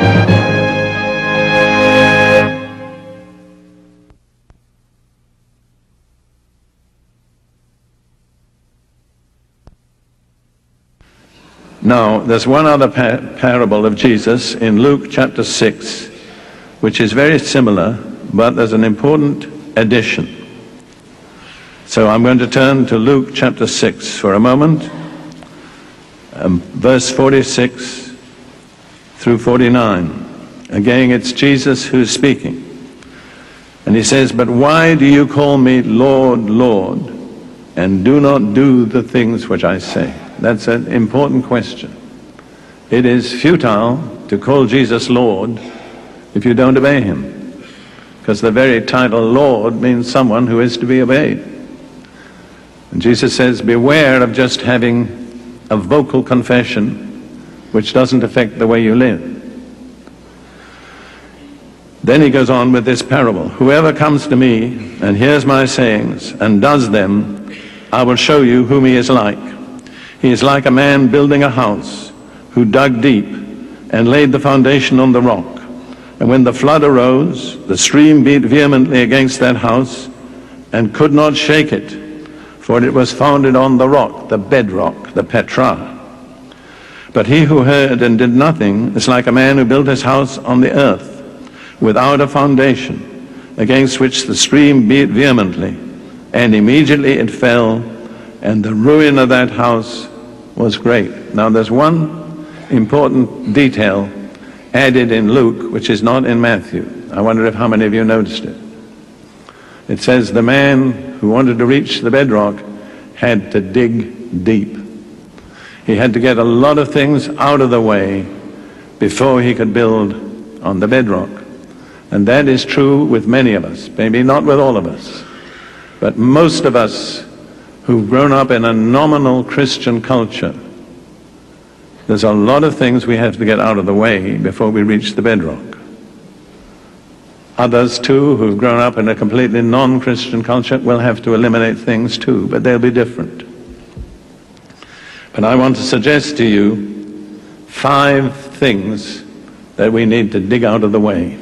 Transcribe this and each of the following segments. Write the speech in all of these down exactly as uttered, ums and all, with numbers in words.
Now, there's one other par parable of Jesus in Luke chapter six, which is very similar, but there's an important addition. So I'm going to turn to Luke chapter six for a moment, um, verse forty-six through forty-nine. Again, it's Jesus who's speaking. And he says, "But why do you call me Lord, Lord, and do not do the things which I say?" That's an important question. It is futile to call Jesus Lord if you don't obey him, because the very title Lord means someone who is to be obeyed. And Jesus says, beware of just having a vocal confession which doesn't affect the way you live. Then he goes on with this parable. "Whoever comes to me and hears my sayings and does them, I will show you whom he is like. He is like a man building a house who dug deep and laid the foundation on the rock. And when the flood arose, the stream beat vehemently against that house and could not shake it, for it was founded on the rock," the bedrock, the Petra. "But he who heard and did nothing is like a man who built his house on the earth without a foundation, against which the stream beat vehemently, and immediately it fell, and the ruin of that house was great." Now there's one important detail added in Luke which is not in Matthew. I wonder if how many of you noticed it. It says the man who wanted to reach the bedrock had to dig deep. He had to get a lot of things out of the way before he could build on the bedrock. And that is true with many of us, maybe not with all of us, but most of us who've grown up in a nominal Christian culture, there's a lot of things we have to get out of the way before we reach the bedrock. Others too, who've grown up in a completely non-Christian culture, will have to eliminate things too, but they'll be different. But I want to suggest to you five things that we need to dig out of the way.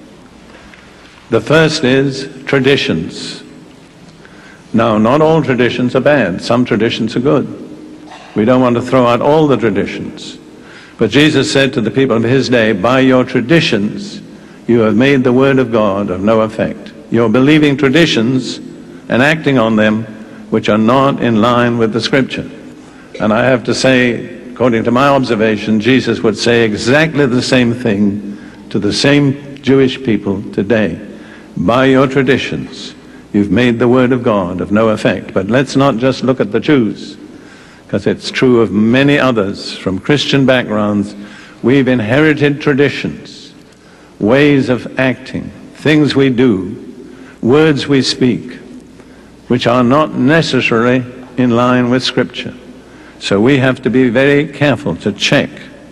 The first is traditions. Now, not all traditions are bad. Some traditions are good. We don't want to throw out all the traditions. But Jesus said to the people of his day, "By your traditions, you have made the word of God of no effect." You're believing traditions and acting on them which are not in line with the scripture. And I have to say, according to my observation, Jesus would say exactly the same thing to the same Jewish people today. By your traditions, you've made the word of God of no effect. But let's not just look at the Jews, because it's true of many others from Christian backgrounds. We've inherited traditions, ways of acting, things we do, words we speak, which are not necessarily in line with Scripture. So we have to be very careful to check.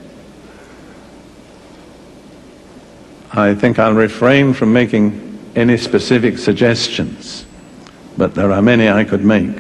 I think I'll refrain from making any specific suggestions, but there are many I could make.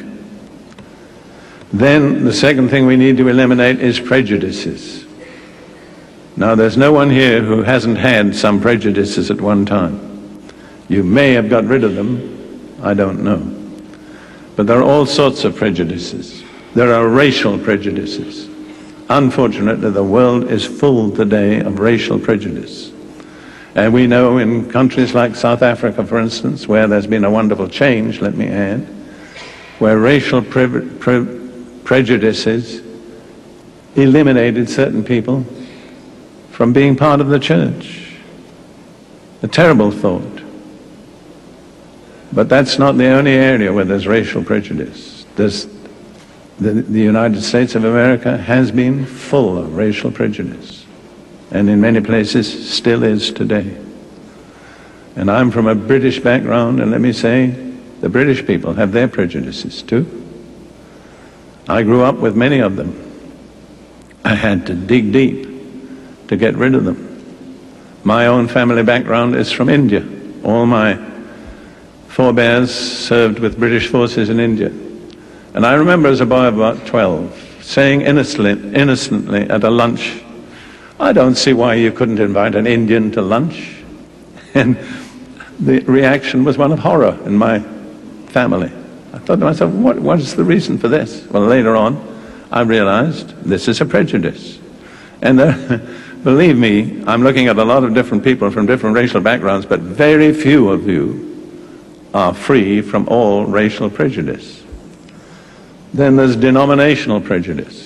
Then the second thing we need to eliminate is prejudices. Now there's no one here who hasn't had some prejudices at one time. You may have got rid of them, I don't know. But there are all sorts of prejudices. There are racial prejudices. Unfortunately, the world is full today of racial prejudice. And we know in countries like South Africa, for instance, where there's been a wonderful change, let me add, where racial pre pre prejudices eliminated certain people from being part of the church. A terrible thought. But that's not the only area where there's racial prejudice. There's, the, the United States of America has been full of racial prejudice, and in many places still is today. And I'm from a British background, and let me say, the British people have their prejudices too. I grew up with many of them. I had to dig deep to get rid of them. My own family background is from India. All my forebears served with British forces in India. And I remember as a boy of about twelve, saying innocently, innocently at a lunch, I don't see why you couldn't invite an Indian to lunch. And the reaction was one of horror in my family. I thought to myself, what, what is the reason for this? Well, later on, I realized this is a prejudice. And uh, believe me, I'm looking at a lot of different people from different racial backgrounds, but very few of you are free from all racial prejudice. Then there's denominational prejudice.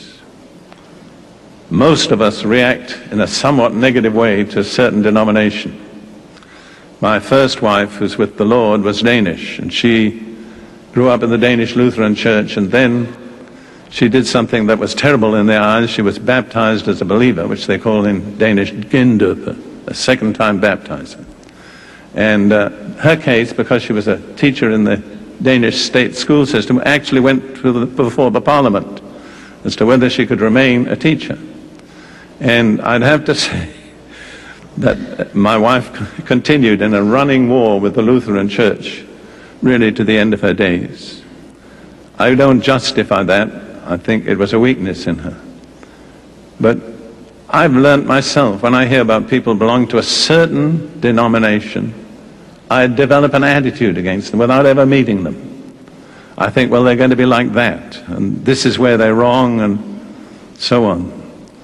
Most of us react in a somewhat negative way to a certain denomination. My first wife, who's with the Lord, was Danish, and she grew up in the Danish Lutheran Church, and then she did something that was terrible in their eyes. She was baptized as a believer, which they call in Danish gendøber, a second time baptizing. And uh, her case, because she was a teacher in the Danish state school system, actually went to the, before the parliament as to whether she could remain a teacher. And I'd have to say that my wife continued in a running war with the Lutheran Church, really to the end of her days. I don't justify that. I think it was a weakness in her. But I've learned myself, when I hear about people belonging to a certain denomination, I develop an attitude against them without ever meeting them. I think, well, they're going to be like that, and this is where they're wrong, and so on.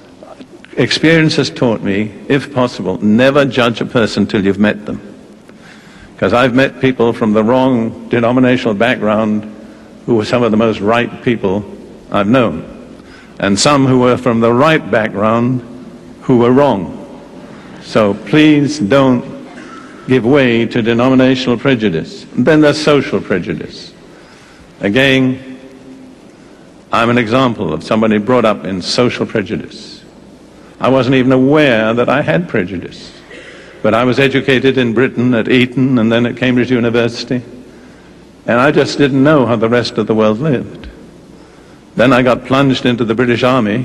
Experience has taught me, if possible, never judge a person till you've met them. Because I've met people from the wrong denominational background who were some of the most right people I've known, and some who were from the right background who were wrong. So please don't give way to denominational prejudice. And then there's social prejudice. Again, I'm an example of somebody brought up in social prejudice. I wasn't even aware that I had prejudice. But I was educated in Britain at Eton and then at Cambridge University. And I just didn't know how the rest of the world lived. Then I got plunged into the British Army,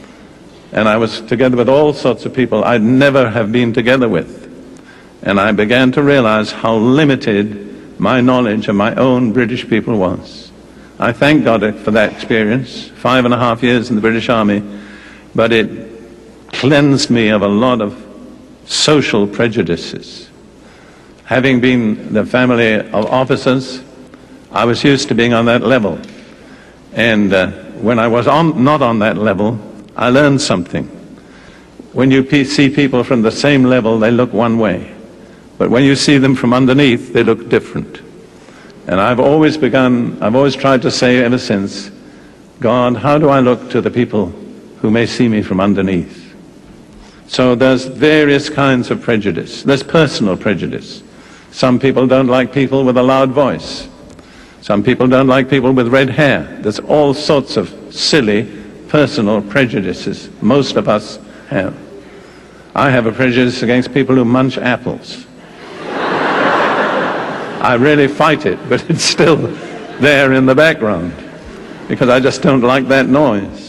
and I was together with all sorts of people I'd never have been together with. And I began to realize how limited my knowledge of my own British people was. I thank God for that experience, five and a half years in the British Army, but it cleansed me of a lot of social prejudices. Having been the family of officers, I was used to being on that level. And uh, when I was on, not on that level, I learned something. When you pe- see people from the same level, they look one way. But when you see them from underneath, they look different. And I've always begun, I've always tried to say ever since, God, how do I look to the people who may see me from underneath? So there's various kinds of prejudice. There's personal prejudice. Some people don't like people with a loud voice. Some people don't like people with red hair. There's all sorts of silly personal prejudices most of us have. I have a prejudice against people who munch apples. I really fight it, but it's still there in the background because I just don't like that noise.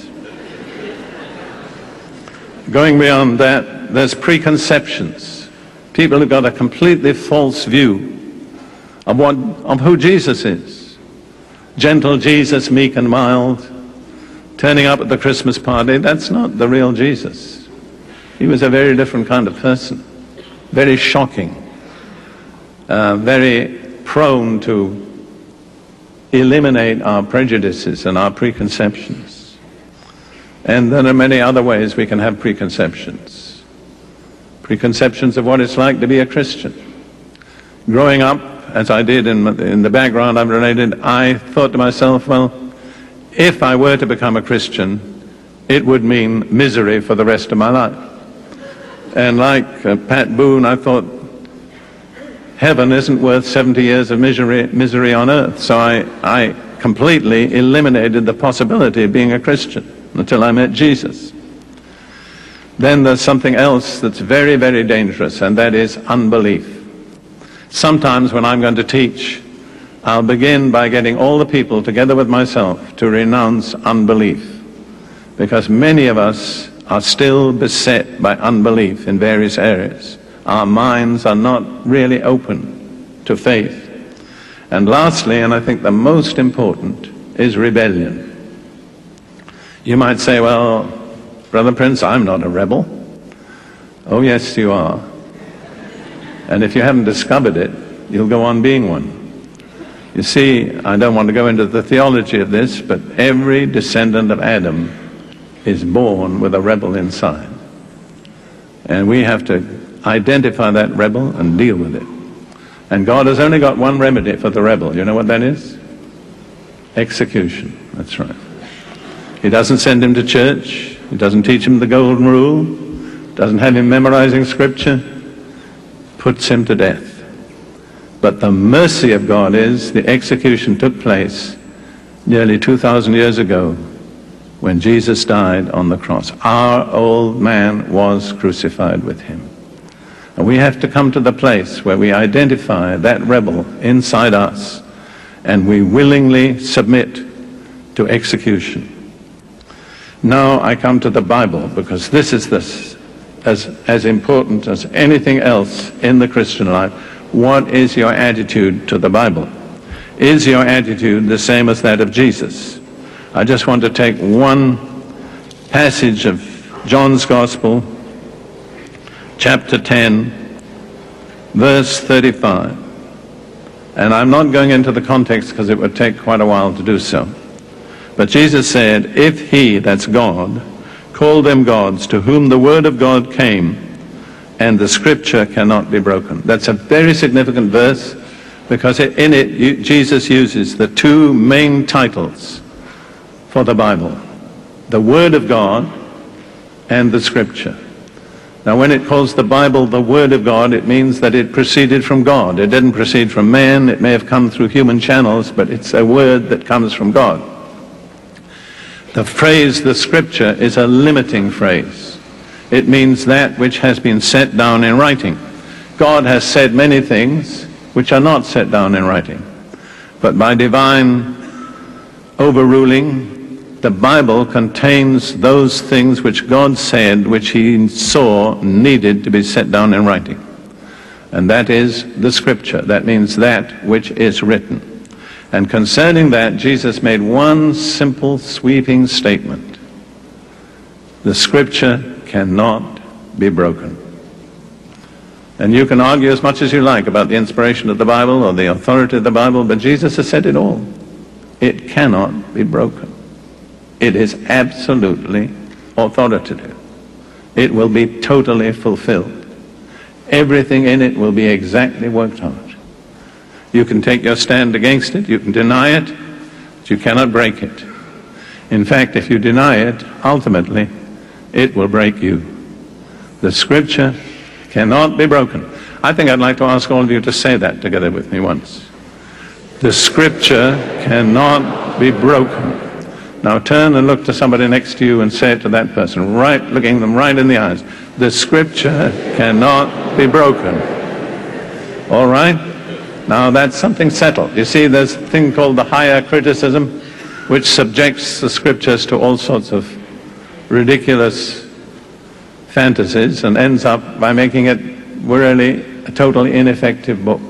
Going beyond that, there's preconceptions. People who've got a completely false view of what, of who Jesus is. Gentle Jesus, meek and mild, turning up at the Christmas party, that's not the real Jesus. He was a very different kind of person, very shocking, uh, very prone to eliminate our prejudices and our preconceptions. And there are many other ways we can have preconceptions. Preconceptions of what it's like to be a Christian. Growing up, as I did in, in the background I've related, I thought to myself, well, if I were to become a Christian, it would mean misery for the rest of my life. And like uh, Pat Boone, I thought, heaven isn't worth seventy years of misery, misery on earth. So I, I completely eliminated the possibility of being a Christian until I met Jesus. Then there's something else that's very, very dangerous, and that is unbelief. Sometimes when I'm going to teach, I'll begin by getting all the people together with myself to renounce unbelief, because many of us are still beset by unbelief in various areas. Our minds are not really open to faith. And lastly, and I think the most important, is rebellion. You might say, well, Brother Prince, I'm not a rebel. Oh yes, you are. And if you haven't discovered it, you'll go on being one. You see, I don't want to go into the theology of this, but every descendant of Adam is born with a rebel inside. And we have to identify that rebel and deal with it. And God has only got one remedy for the rebel. You know what that is? Execution. That's right. He doesn't send him to church. He doesn't teach him the golden rule. Doesn't have him memorizing scripture. Puts him to death. But the mercy of God is the execution took place nearly two thousand years ago when Jesus died on the cross. Our old man was crucified with him. And we have to come to the place where we identify that rebel inside us and we willingly submit to execution. Now I come to the Bible, because this is this, as, as important as anything else in the Christian life. What is your attitude to the Bible? Is your attitude the same as that of Jesus? I just want to take one passage of John's Gospel, chapter ten, verse thirty-five. And I'm not going into the context because it would take quite a while to do so. But Jesus said, if he, that's God, called them gods to whom the word of God came, and the scripture cannot be broken. That's a very significant verse, because in it you, Jesus uses the two main titles for the Bible: the Word of God and the Scripture. Now when it calls the Bible the Word of God, it means that it proceeded from God. It didn't proceed from man. It may have come through human channels, but it's a word that comes from God. The phrase the Scripture is a limiting phrase. It means that which has been set down in writing. God has said many things which are not set down in writing. But by divine overruling, the Bible contains those things which God said, which he saw needed to be set down in writing. And that is the Scripture. That means that which is written. And concerning that, Jesus made one simple, sweeping statement: the Scripture cannot be broken. And you can argue as much as you like about the inspiration of the Bible or the authority of the Bible, but Jesus has said it all. It cannot be broken. It is absolutely authoritative. It will be totally fulfilled. Everything in it will be exactly worked out. You can take your stand against it, you can deny it, but you cannot break it. In fact, if you deny it, ultimately, it will break you. The Scripture cannot be broken. I think I'd like to ask all of you to say that together with me once. The Scripture cannot be broken. Now turn and look to somebody next to you and say it to that person, right, looking them right in the eyes. The Scripture cannot be broken. All right? Now that's something settled. You see, there's a thing called the higher criticism, which subjects the Scriptures to all sorts of ridiculous fantasies and ends up by making it really a totally ineffective book.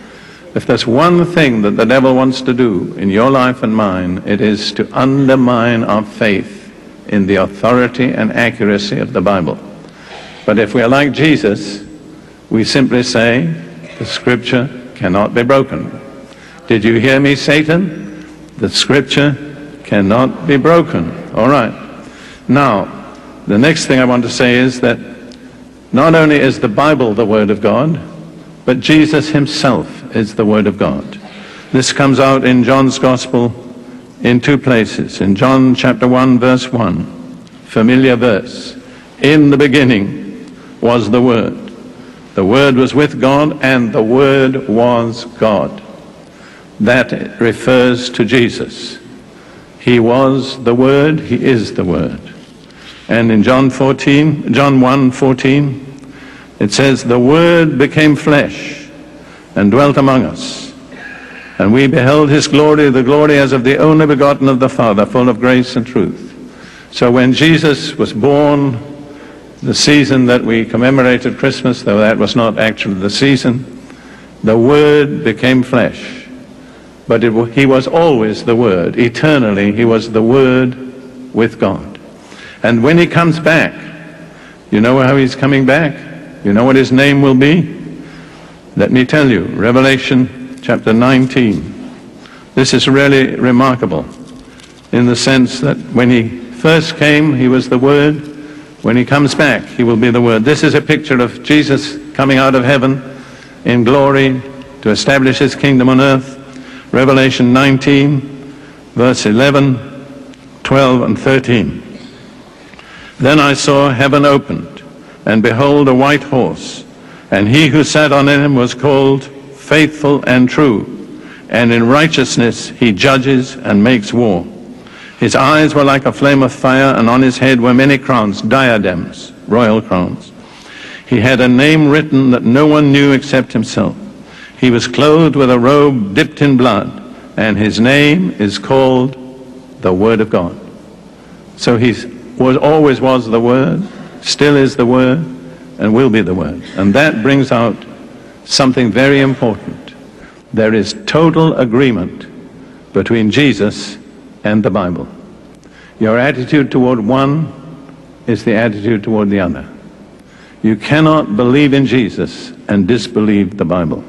If there's one thing that the devil wants to do in your life and mine, it is to undermine our faith in the authority and accuracy of the Bible. But if we are like Jesus, we simply say, the Scripture cannot be broken. Did you hear me, Satan? The Scripture cannot be broken. All right. Now, the next thing I want to say is that not only is the Bible the Word of God, but Jesus himself is the Word of God. This comes out in John's Gospel in two places. In John chapter one, verse one, familiar verse. In the beginning was the Word. The Word was with God, and the Word was God. That refers to Jesus. He was the Word, he is the Word. And in John fourteen, John one fourteen, it says, the Word became flesh and dwelt among us. And we beheld his glory, the glory as of the only begotten of the Father, full of grace and truth. So when Jesus was born, the season that we commemorated Christmas, though that was not actually the season, the Word became flesh. But it, he was always the Word. Eternally, he was the Word with God. And when he comes back, You know how he's coming back? You know what his name will be? Let me tell you, Revelation chapter nineteen. This is really remarkable in the sense that when he first came, he was the Word. When he comes back, he will be the Word. This is a picture of Jesus coming out of heaven in glory to establish his kingdom on earth. Revelation nineteen, verse eleven, twelve, and thirteen. Then I saw heaven opened, and behold, a white horse, and he who sat on him was called Faithful and True, and in righteousness he judges and makes war. His eyes were like a flame of fire, and on his head were many crowns, diadems, royal crowns. He had a name written that no one knew except himself. He was clothed with a robe dipped in blood, and his name is called the Word of God. So he was, always was the Word, still is the Word, and will be the Word. And that brings out something very important. There is total agreement between Jesus and the Bible. Your attitude toward one is the attitude toward the other. You cannot believe in Jesus and disbelieve the Bible.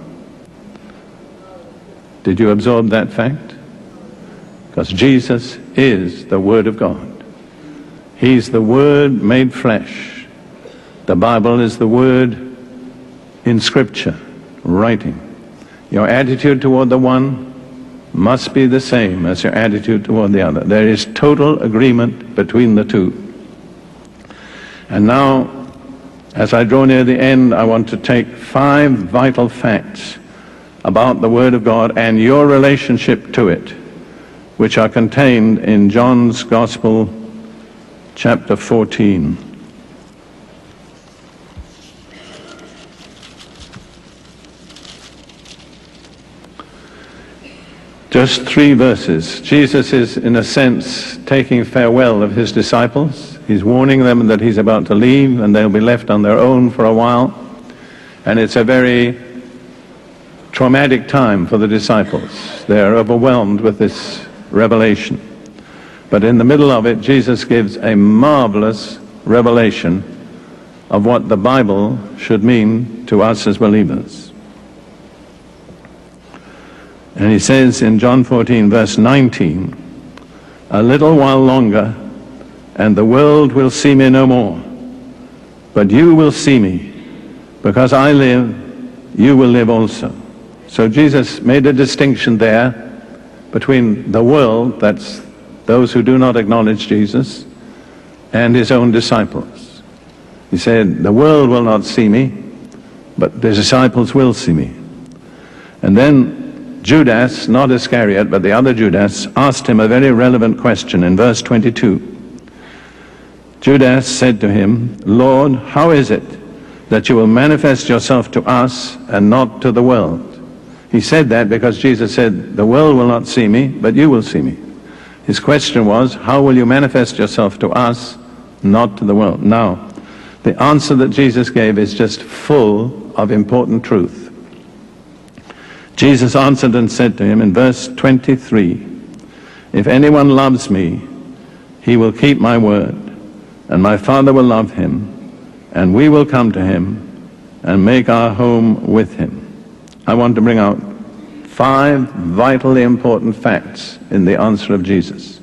Did you absorb that fact? Because Jesus is the Word of God. He's the Word made flesh. The Bible is the Word in Scripture, writing. Your attitude toward the one must be the same as your attitude toward the other. There is total agreement between the two. And now, as I draw near the end, I want to take five vital facts about the Word of God and your relationship to it, which are contained in John's Gospel, chapter fourteen. Just three verses. Jesus is, in a sense, taking farewell of his disciples. He's warning them that he's about to leave and they'll be left on their own for a while. And it's a very traumatic time for the disciples. They're overwhelmed with this revelation. But in the middle of it, Jesus gives a marvelous revelation of what the Bible should mean to us as believers. And he says in John fourteen, verse nineteen, "A little while longer, and the world will see me no more. But you will see me. Because I live, you will live also." So Jesus made a distinction there between the world, that's those who do not acknowledge Jesus, and his own disciples. He said, the world will not see me, but the disciples will see me. And then Judas, not Iscariot, but the other Judas, asked him a very relevant question in verse twenty-two. Judas said to him, "Lord, how is it that you will manifest yourself to us and not to the world?" He said that because Jesus said, the world will not see me, but you will see me. His question was, how will you manifest yourself to us, not to the world? Now, the answer that Jesus gave is just full of important truth. Jesus answered and said to him in verse twenty-three, "If anyone loves me, he will keep my word, and my Father will love him, and we will come to him and make our home with him." I want to bring out five vitally important facts in the answer of Jesus.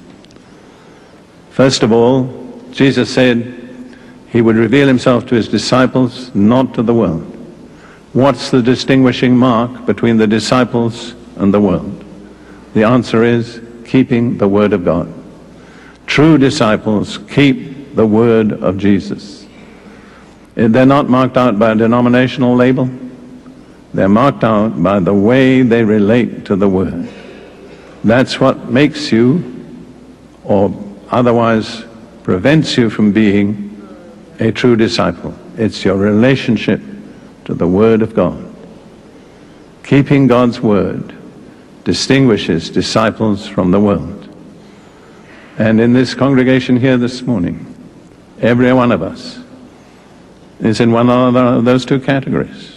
First of all, Jesus said he would reveal himself to his disciples, not to the world. What's the distinguishing mark between the disciples and the world? The answer is keeping the Word of God. True disciples keep the Word of Jesus. They're not marked out by a denominational label. They're marked out by the way they relate to the Word. That's what makes you, or otherwise prevents you from being, a true disciple. It's your relationship to the Word of God. Keeping God's Word distinguishes disciples from the world. And in this congregation here this morning, every one of us is in one of those two categories.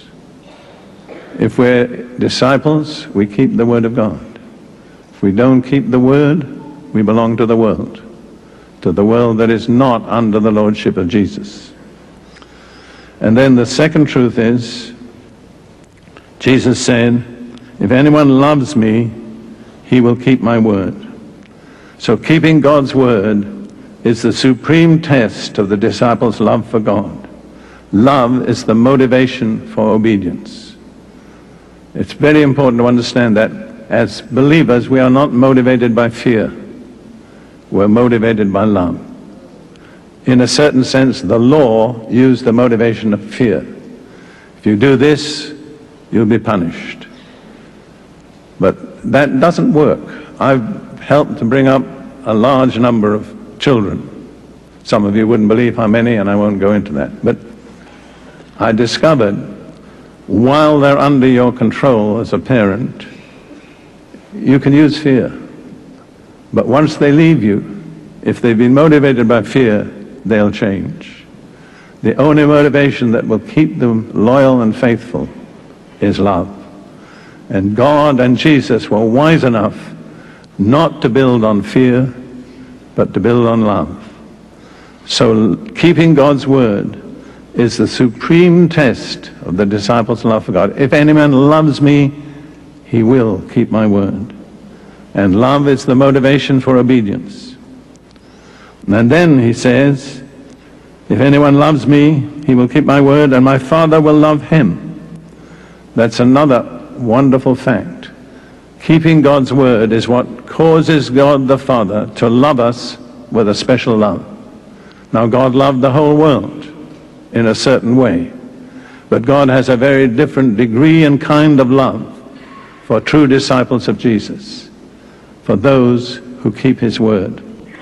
If we're disciples, we keep the Word of God. If we don't keep the Word, we belong to the world, to the world that is not under the lordship of Jesus. And then the second truth is, Jesus said, if anyone loves me, he will keep my word. So keeping God's word is the supreme test of the disciples' love for God. Love is the motivation for obedience. It's very important to understand that as believers, we are not motivated by fear. We're motivated by love. In a certain sense, the law used the motivation of fear. If you do this, you'll be punished. But that doesn't work. I've helped to bring up a large number of children. Some of you wouldn't believe how many, and I won't go into that. But I discovered, while they're under your control as a parent, you can use fear. But once they leave you, if they've been motivated by fear, they'll change. The only motivation that will keep them loyal and faithful is love. And God and Jesus were wise enough not to build on fear, but to build on love. So keeping God's word is the supreme test of the disciples' love for God. If any man loves me, he will keep my word. And love is the motivation for obedience. And then he says, if anyone loves me, he will keep my word, and my Father will love him. That's another wonderful fact. Keeping God's word is what causes God the Father to love us with a special love. Now, God loved the whole world in a certain way, but God has a very different degree and kind of love for true disciples of Jesus, for those who keep his word.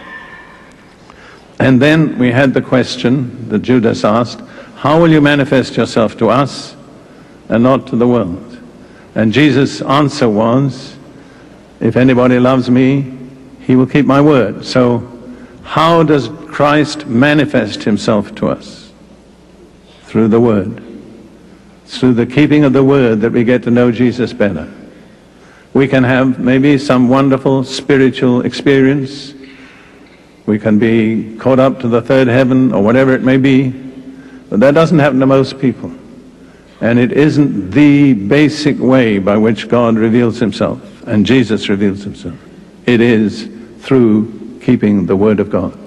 And then we had the question that Judas asked, how will you manifest yourself to us and not to the world? And Jesus' answer was, if anybody loves me, he will keep my word. So how does Christ manifest himself to us? Through the word. It's through the keeping of the word that we get to know Jesus better. We can have maybe some wonderful spiritual experience. We can be caught up to the third heaven or whatever it may be, but that doesn't happen to most people. And it isn't the basic way by which God reveals himself and Jesus reveals himself. It is through keeping the word of God.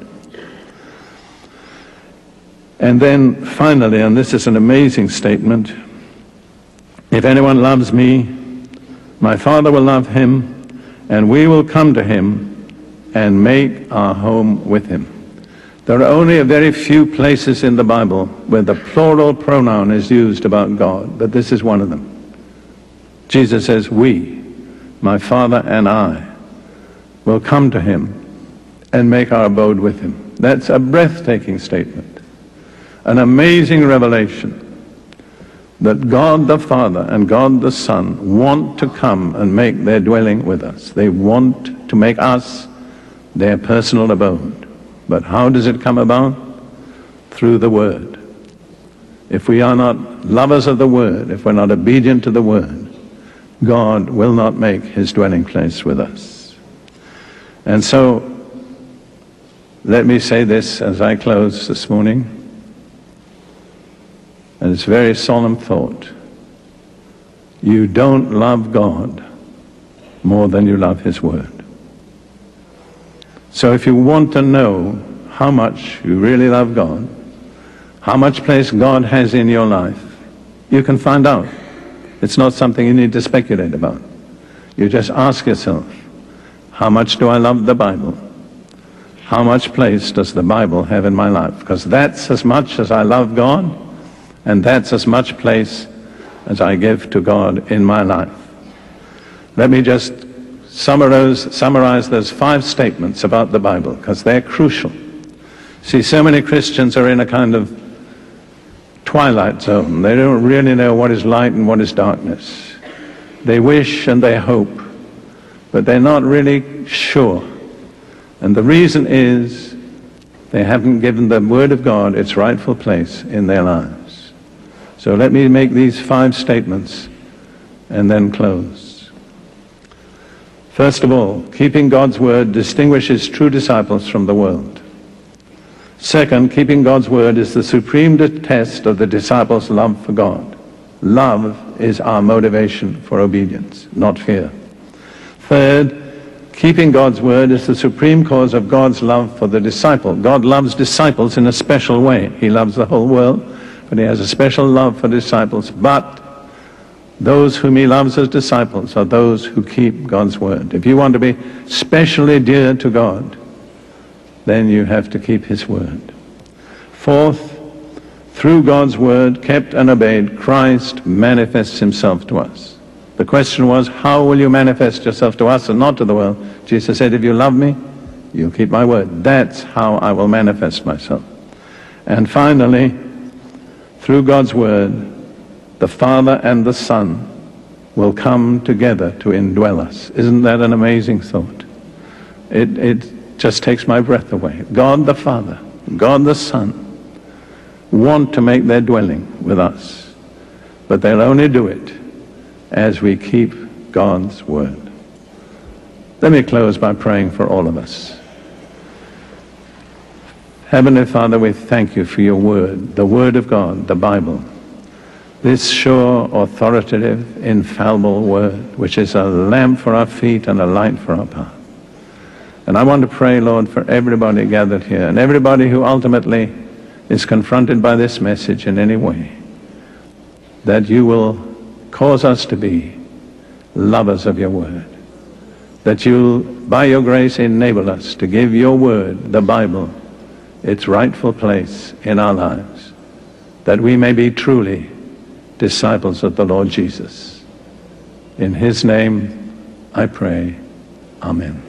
And then finally, and this is an amazing statement, if anyone loves me, my Father will love him, and we will come to him and make our home with him. There are only a very few places in the Bible where the plural pronoun is used about God, but this is one of them. Jesus says, we, my Father and I, will come to him and make our abode with him. That's a breathtaking statement, an amazing revelation that God the Father and God the Son want to come and make their dwelling with us. They want to make us their personal abode. But how does it come about? Through the word. If we are not lovers of the word, if we're not obedient to the word, God will not make his dwelling place with us. And so, let me say this as I close this morning, and it's a very solemn thought. You don't love God more than you love his word. So if you want to know how much you really love God, how much place God has in your life, you can find out. It's not something you need to speculate about. You just ask yourself, how much do I love the Bible? How much place does the Bible have in my life? Because that's as much as I love God, and that's as much place as I give to God in my life. Let me just Summarize, summarize those five statements about the Bible, because they're crucial. See, so many Christians are in a kind of twilight zone. They don't really know what is light and what is darkness. They wish and they hope, but they're not really sure. And the reason is they haven't given the Word of God its rightful place in their lives. So let me make these five statements and then close. First of all, keeping God's word distinguishes true disciples from the world. Second, keeping God's word is the supreme test of the disciples' love for God. Love is our motivation for obedience, not fear. Third, keeping God's word is the supreme cause of God's love for the disciple. God loves disciples in a special way. He loves the whole world, but he has a special love for disciples. But those whom he loves as disciples are those who keep God's word. If you want to be specially dear to God, then you have to keep his word. Fourth, through God's word, kept and obeyed, Christ manifests himself to us. The question was, how will you manifest yourself to us and not to the world? Jesus said, if you love me, you'll keep my word. That's how I will manifest myself. And finally, through God's word, the Father and the Son will come together to indwell us. Isn't that an amazing thought? It, it just takes my breath away. God the Father, God the Son want to make their dwelling with us, but they'll only do it as we keep God's word. Let me close by praying for all of us. Heavenly Father, we thank you for your word, the word of God, the Bible, this sure, authoritative, infallible word, which is a lamp for our feet and a light for our path. And I want to pray, Lord, for everybody gathered here and everybody who ultimately is confronted by this message in any way, that you will cause us to be lovers of your word, that you'll, by your grace, enable us to give your word, the Bible, its rightful place in our lives, that we may be truly disciples of the Lord Jesus. In his name I pray, amen.